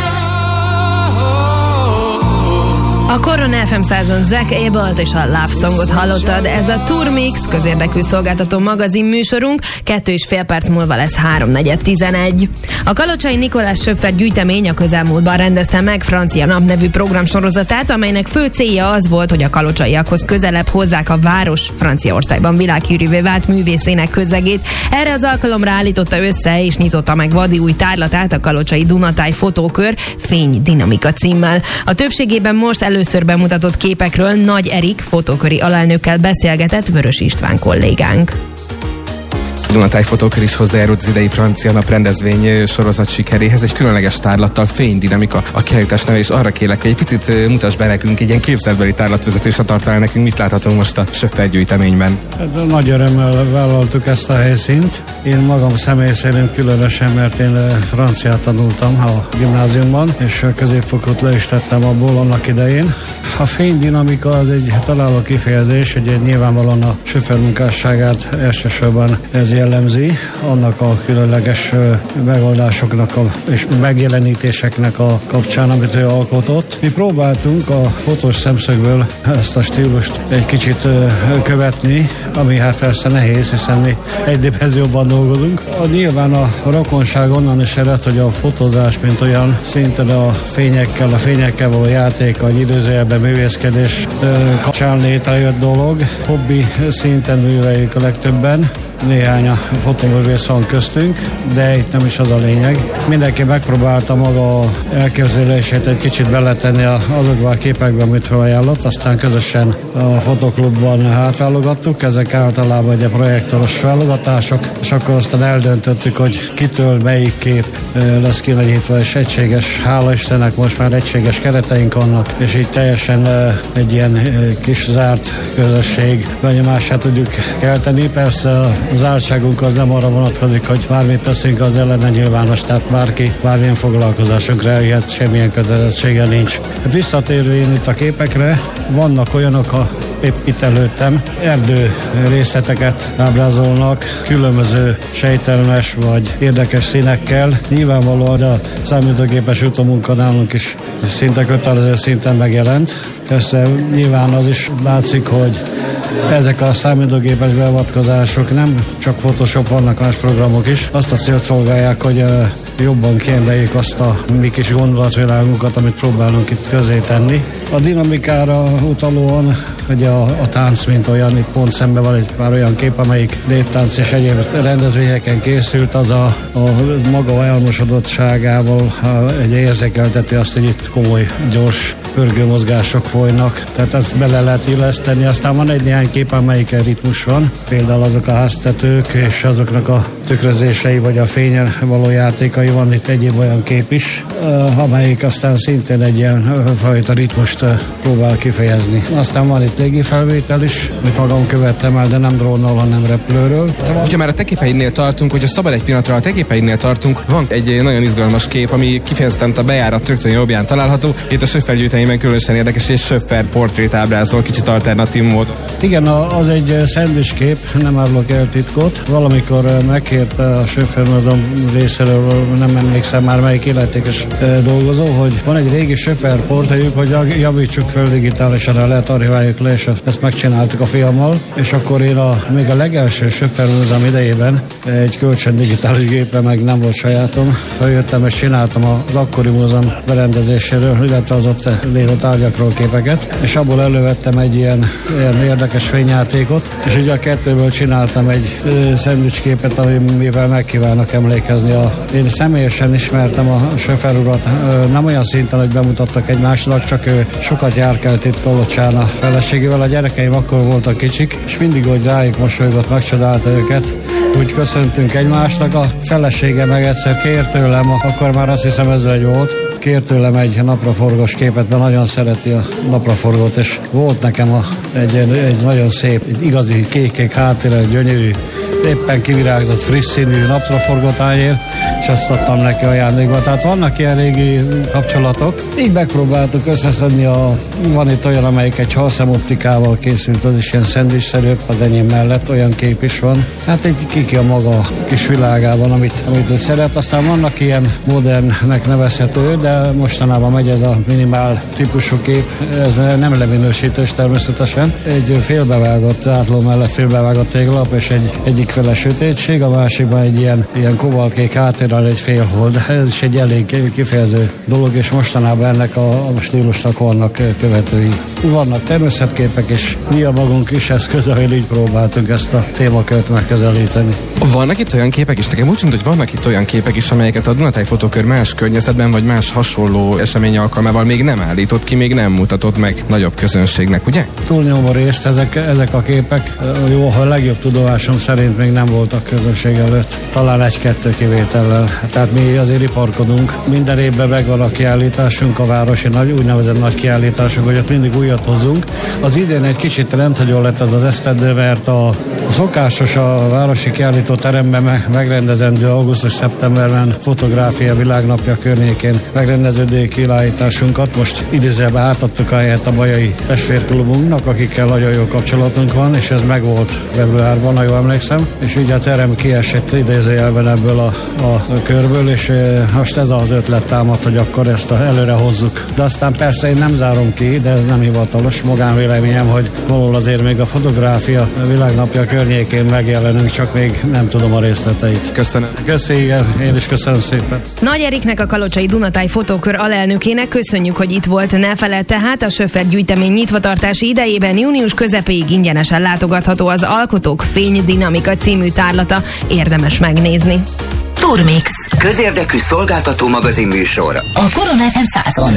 A Korona ef em százon Zach Abelt és a Love Songot hallottad. Ez a Turmix közérdekű szolgáltató magazin műsorunk. Kettő és fél perc múlva lesz háromnegyed tizenegy. A kalocsai Nikolás Söpfer gyűjtemény a közelmúltban rendezte meg Francia Nap nevű programsorozatát, amelynek fő célja az volt, hogy a kalocsaiakhoz közelebb hozzák a város Franciaországban világhírűvé vált művészének közegét. Erre az alkalomra állította össze és nyitotta meg vadi új tárlatát a kalocsai Dunatáj fotókör Fény Dinamika címmel. A többségében most először bemutatott képekről Nagy Erik fotóköri alelnökkel beszélgetett Vörös István kollégánk. Dunatáj fotókör is hozzájárult az idei Francia Nap rendezvény sorozat sikeréhez egy különleges tárlattal, Fény Dinamika a kiállítás neve, és arra kérlek, hogy egy picit mutasd be nekünk, egy ilyen képzeletbeli tárlatvezetésre tartanál nekünk, mit láthatunk most a Söpfer gyűjteményben. Hát, nagy örömmel vállaltuk ezt a helyszínt. Én magam személy szerint különösen, mert én franciát tanultam a gimnáziumban, és a középfokot le is tettem abból annak idején. A fénydinamika az egy találó kifejezés, hogy nyilvánvalóan a Schöffer munkásságát elsősorban ez jellemzi, annak a különleges megoldásoknak a, és megjelenítéseknek a kapcsán, amit ő alkotott. Mi próbáltunk a fotós szemszögből ezt a stílust egy kicsit követni, ami hát persze nehéz, hiszen mi egy dimenzióban dolgozunk. A, nyilván a rokonság onnan is ered, hogy a fotózás, mint olyan szinten a fényekkel, a fényekkel való játék, a időzőjelben művészkedés kapcsán létrejött dolog. Hobbi szinten műveljük a legtöbben. Néhány a fotoművész van köztünk, de itt nem is az a lényeg. Mindenki megpróbálta maga elképzelését egy kicsit beletenni azokba a képekbe, amit felajánlott, aztán közösen a fotoklubban átválogattuk, ezek általában ugye projektoros válogatások, és akkor aztán eldöntöttük, hogy kitől melyik kép lesz kinagyítva, és egységes, hála Istennek most már egységes kereteink vannak, és így teljesen egy ilyen kis zárt közösség benyomását tudjuk kelteni. Persze a zártságunk az nem arra vonatkozik, hogy bármit teszünk, az ne lenne nyilvános, tehát bárki, bármilyen foglalkozásunkra eljöhet, semmilyen kötelezettsége nincs. Hát visszatérvén itt a képekre, vannak olyanok, a épp itt előttem erdő részleteket ábrázolnak, különböző sejtelmes vagy érdekes színekkel. Nyilvánvalóan a számítógépes utómunka nálunk is szinte kötelező szinten megjelent. Persze nyilván az is látszik, hogy ezek a számítógépes beavatkozások nem csak Photoshop, vannak más programok is. Azt a célt szolgálják, hogy jobban kiemeljük azt a mi kis gondolatvilágunkat, amit próbálunk itt közé tenni. A dinamikára utalóan, hogy a, a tánc, mint olyan, itt pont szemben van egy pár olyan kép, amelyik néptánc és egyéb rendezvényeken készült, az a, a maga elmosodottságával egy érzékelteti azt, hogy itt komoly, gyors pörgő mozgások folynak, tehát ezt bele lehet illeszteni. Aztán van egy néhány kép, amelyiken ritmus van, például azok a háztetők és azoknak a tükrözései, vagy a fényen való játékai, van itt egyéb olyan kép is, amelyik aztán szintén egy ilyen fajta ritmust próbál kifejezni. Aztán van itt légifelvétel is, amit magam követtem el, de nem drónnal, hanem repülőről. Ugye már a te képeidnél tartunk, hogy a szabad egy pillanatra a te képeidnél tartunk, van egy nagyon izgalmas kép, ami kifejezetten a bejárat rögtön jobbján található. Itt a Schöffer gyűjteményben különösen érdekes, és Schöffer portrét ábrázol, kicsit alternatív mód. Igen, az egy szendvics kép, nem árulok el titkot. Valamikor megkérte a Schöffer Múzeum részéről, nem emlékszem már melyik illetékes dolgozó, hogy van egy régi Schöffer portréjuk, hogy javítsuk fel digitálisan, lehet archiváljuk le, és ezt megcsináltuk a fiammal, és akkor én a, még a legelső Schöffer Múzeum idejében egy kölcsön digitális gépre, meg nem volt sajátom, feljöttem és csináltam az akkori múzeum berendezéséről, illetve az ott lévő tárgyakról képeket, és abból elővettem egy ilyen, ilyen érdekes fényjátékot, és ugye a kettőből csináltam egy szendvicsképet, amivel megkívánok emlékezni. A, én személyesen ismertem a Schöffer urat, nem olyan szinten, hogy bemutattak egymásnak, csak ő sokat járkált itt Kolocsán a feleségével. A gyerekeim akkor voltak kicsik, és mindig, hogy rájuk mosolygott, megcsodálta őket. Úgy köszöntünk egymásnak, a felesége meg egyszer kért tőlem, akkor már azt hiszem ez egy volt, kért tőlem egy napraforgós képet, de nagyon szereti a napraforgót, és volt nekem a, egy, egy nagyon szép, egy igazi kék-kék háttérrel, gyönyörű, éppen kivirágzott friss színű napraforgótányér, és azt adtam neki ajándékba. Tehát vannak ilyen régi kapcsolatok. Így megpróbáltuk összeszedni, a, van itt olyan, amelyik egy halszemoptikával készült, az is ilyen szendvicsszerű, az enyém mellett olyan kép is van. Hát egy kiki a maga kis világában, amit, amit ő szeret. Aztán vannak ilyen modernnek nevezhető, de mostanában megy ez a minimál típusú kép, ez nem leminősítős természetesen. Egy félbevágott átló mellett félbevágott téglap, és egy egyik fele sötétség, a másikban egy ilyen, ilyen kobaltkék háttérrel egy félhold. Ez is egy elég kifejező dolog, és mostanában ennek a, a stílusnak vannak követői. Vannak természetképek, és mi a magunk is eszköz, hogy így próbáltunk ezt a témakört megközelíteni. Vannak itt olyan képek is, nekem úgy tűnt, hogy vannak itt olyan képek is, amelyeket a Dunatáj Fotókör más környezetben, vagy más hasonló esemény alkalmával még nem állított ki, még nem mutatott meg nagyobb közönségnek, ugye? Túlnyomó részt ezek, ezek a képek, jó, ha a legjobb tudomásom szerint még nem voltak közönség előtt. Talán egy-kettő kivétellel. Tehát mi azért iparkodunk. Minden évben megvan a kiállításunk, a városi nagy, úgynevezett nagy kiállításunk, hogy ott mindig újat hozunk. Az idén egy kicsit rendhagyó lett ez az esztendő, mert a, a szokásos a városi kiállító teremben me, megrendezendő augusztus-szeptemberben fotográfia világnapja környékén megrendeződő kiállításunkat most idézőben átadtuk a helyet a Bajai Testvérklubunknak, akikkel nagyon jó kapcsolatunk van, és ez megvolt februárban, ha jól emlékszem, és ugye a terem kiesett idézőjelben ebből a, a körből, és e, most ez az ötlet támad, hogy akkor ezt a, előre hozzuk. De aztán persze én nem zárom ki, de ez nem hivatalos magánvéleményem, hogy valahol azért még a fotográfia világnapja környékén megjelenünk, csak még nem tudom a részleteit. Köszönöm. Köszi, igen, én is köszönöm szépen. Nagy Eriknek, a Kalocsai Dunatáj Fotókör alelnökének köszönjük, hogy itt volt. Ne feled tehát, a Söffer gyűjtemény nyitvatartási idejében június közepéig ingyenesen látogatható az Alkotók Fénydinamika című tárlata. Érdemes megnézni. Turmix. Közérdekű szolgáltató magazin műsor. A Korona ef em százon.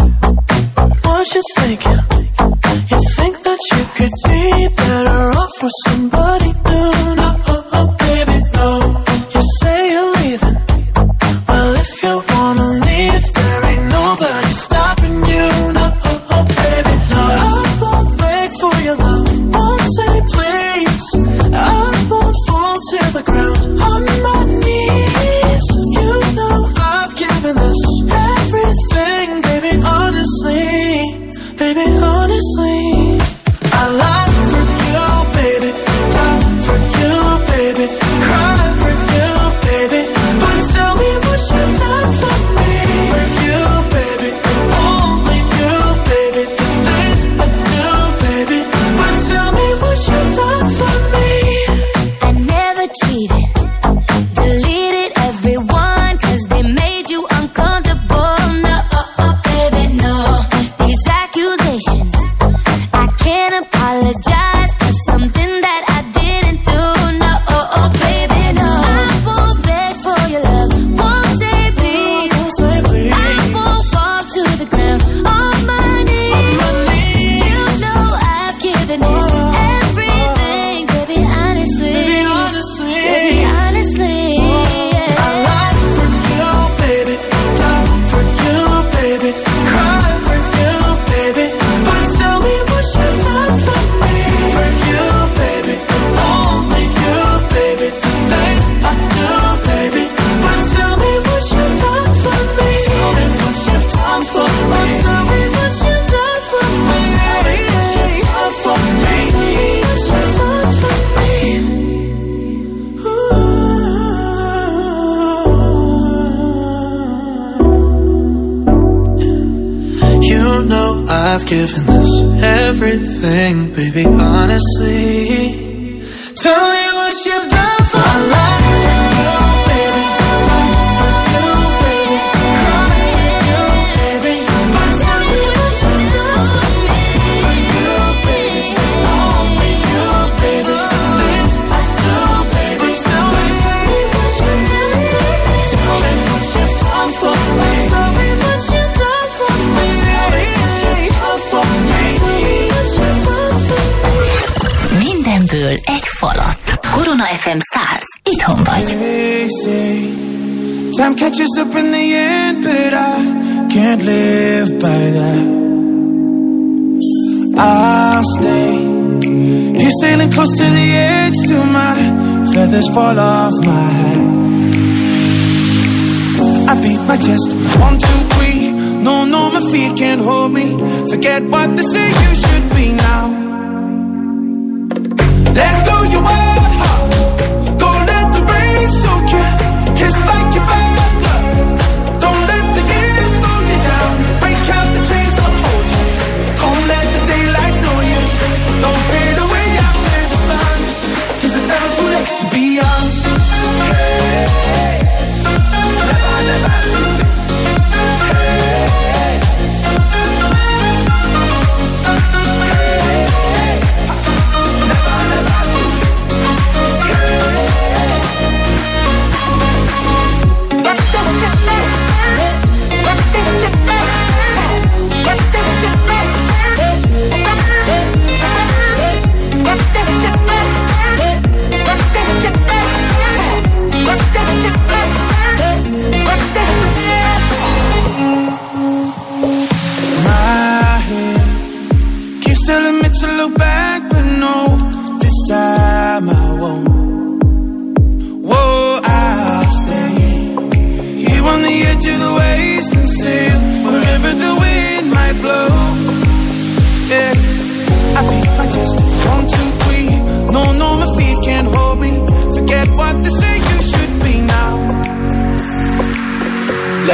What you thinking? You think that you could be better off with somebody new? No, oh, oh, baby, no. You say you're leaving. Well, if you wanna leave, there ain't nobody stopping you. No, oh, oh, baby, no. I won't beg for your love, won't say please. I won't fall to the ground on my knees. You know I've given this everything, baby, honestly. Baby, honestly, I lie for you, baby. Die for you, baby. Cry for you, baby. But tell me what you've done for me. For you, baby. Only you, baby. The things I do, baby. But tell me what you've done for me. I never cheated. Deleted everyone, cause they made you uncomfortable. No, oh, oh, baby, no. These accusations, I can't apologize for something that I didn't do. No, oh, oh, baby, no. I won't beg for your love, won't say please. I won't fall to the ground on my knees. You know I've given this everything, baby, honestly. Baby, honestly. Baby, honestly, yeah. I lie for you, baby. Die for you, baby. Cry for you, baby. But tell me what you've done for me. For you, baby. Only you, baby. The things I do, baby. But tell me what you've done for me. Tell me what you've done for me. Tell me what you've done for me. Tell me what you've done for me. Tell me what you've done for me. You know I've given this everything, baby, honestly. Tell me what you've done for my life. Baby, die for you, baby. Cry for you, baby. But tell me what you've done for me. For you, baby. Only you, baby. The things I do, baby. Tell me what you've done for me. Tell me what you've done for me. Tell me what you've done for me. Tell me what you've done for me. Tell me what you've done for me. Mindenből egy falat. Korona ef em száz. Itthon vagy. They say time catches up in the end, but I can't live by that. I'll stay here sailing close to the edge till my feathers fall off my hat. I beat my chest, one, two, three. No, no, my feet can't hold me. Forget what they say you should be now. Let go your wild heart. Don't let the rain soak you. Kiss like you're fast love. Don't let the years slow you down. Break out the chains that hold you. Don't let the daylight know you. Don't fade away after the sun. Cause it's never too late to be young. Hey, never, never too late.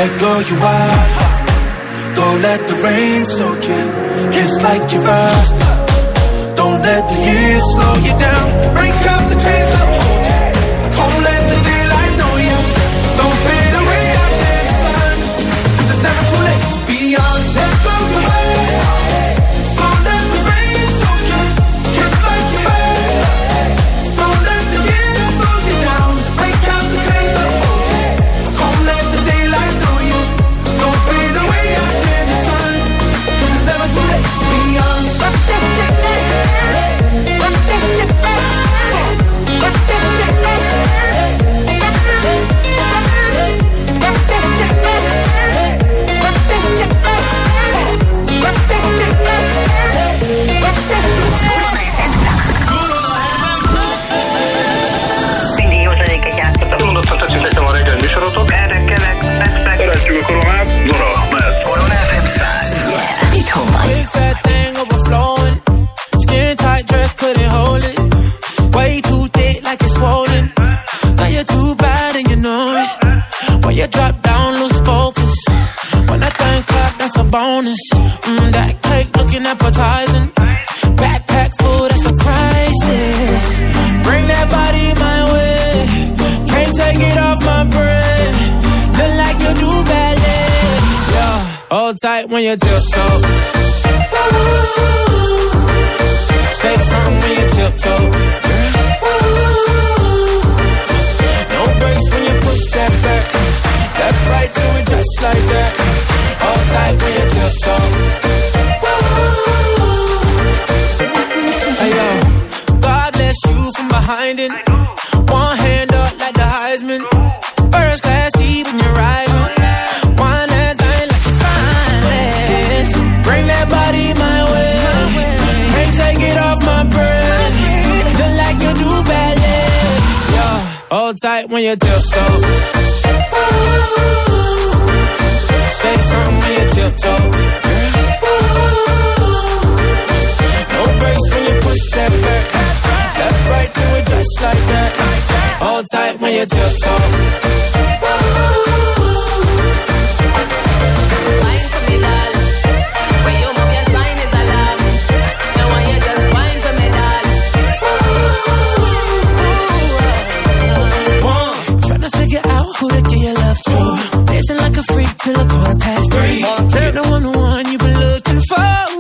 let go, you wild. Go let the rain soak you. Kiss like you fast. Don't let the years slow you down. Break up the chains that hold you. Come let the daylight know you. Don't fade away after the sun. 'Cause it's never too late to be young. Let go, you wild. Don't let the rain soak you. Kiss like you fast. Don't let the years slow you down. Break up the chains that hold you. Come let the daylight know you. Don't fade away after the sun. 'Cause it's never too late to be young. Mondottam, a reggel műsorotok. Erre kelek, feszek. Szeretjük a koronát. Zora, mehet. Korona ef em száz. Yeah, itthon vagy. Big fat thing overflowing. Skin tight dress couldn't hold it. Way too thick like it's swollen. Now you're too bad and you know it. When you drop down, lose focus. When that thing clap, that's a bonus. Mm, that cake looking appetizing. Backpack full, that's a crisis. Bring that body my way. Can't take it off my brain. Look like you do ballet. Yeah, hold tight when you tiptoe. Say something when you tiptoe. No brakes when you push that back. Left, right, do it just like that. Hold tight when you tiptoe. Hey yo, God bless you from behind it. One hand up like the Heisman. First class seat when you're riding. One that thing like it's spineless. Bring that body my way. Can't take it off my brain. Look like you do ballet. Yeah, hold tight when you tiptoe. Say something when you tiptoe. No brakes when you push that back. Left, right, do it just like that. Hold tight when you tiptoe. Wine for me, doll. When you move your spine is alarm. Now when you just wine for me, doll. Tryna figure out who to give your love to. Dancing like a freak till a quarter past three. You know I'm the one you've been looking for.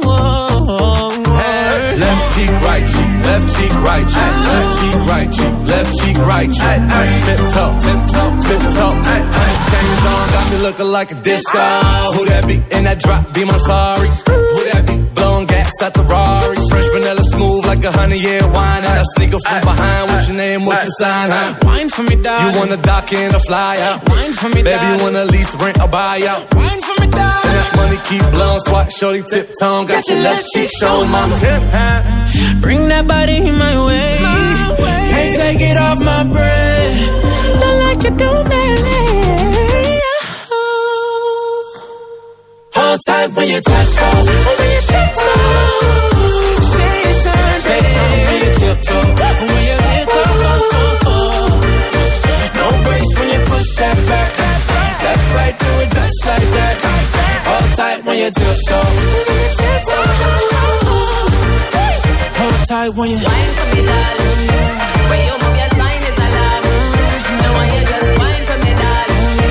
Left cheek, right cheek, left cheek, right cheek, left cheek, right cheek, left cheek, right cheek. Tip toe, tip toe, tip toe. Chains on, got me looking like a disco. Who that be? In that drop, be my sorry. Who that be? Blowing gas at the Rari. Fresh vanilla smooth like a honey year wine. And I sneak up from behind. What's your name? What's your sign? Huh? Wine for me, dog. You wanna dock in or fly out? Wine for me, dog. Baby, you wanna lease, rent or buy out? Wine for me, dog. And that money keep blowing, swat, shorty tip tongue. Got your left cheek showing, mama tip, huh? Bring that body my way. my way. Can't take it off my brain. Look like you do ballet. Hold tight when you tiptoe. When you tiptoe. Say something. Say something when you tiptoe. When you tiptoe. No brakes when you push that back. Left, right, do it just like that. Hold tight when you tiptoe. Hold tight when you wine for me, doll. When you move your spine is alarm. Now when you just wine for me, doll.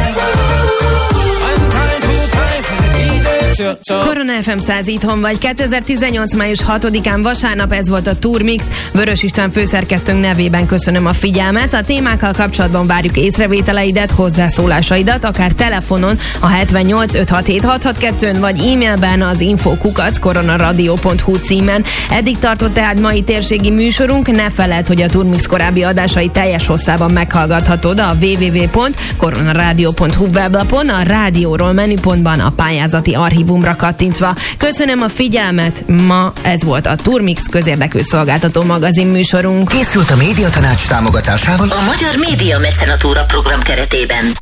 One time, two time for the dé jé tiptoe. Korona ef em száz itthon vagy. kétezer-tizennyolc. május hatodikán vasárnap ez volt a Turmix. Vörös István főszerkesztőnk nevében köszönöm a figyelmet. A témákkal kapcsolatban várjuk észrevételeidet, hozzászólásaidat, akár telefonon a hetvennyolc ötvenhét hatszázhatvankettőn, vagy e-mailben az info kukac koronaradio pont hu címen. Eddig tartott tehát mai térségi műsorunk. Ne feledd, hogy a Turmix korábbi adásai teljes hosszában meghallgathatod a double-u double-u double-u pont koronaradio pont hu weblapon, a rádióról menüpontban a pályázati archívumra kattintva. Köszönöm a figyelmet, ma ez volt a Turmix közérdekű szolgáltató magazin műsorunk. Készült a Médiatanács támogatásával a Magyar Média Mecenatúra program keretében.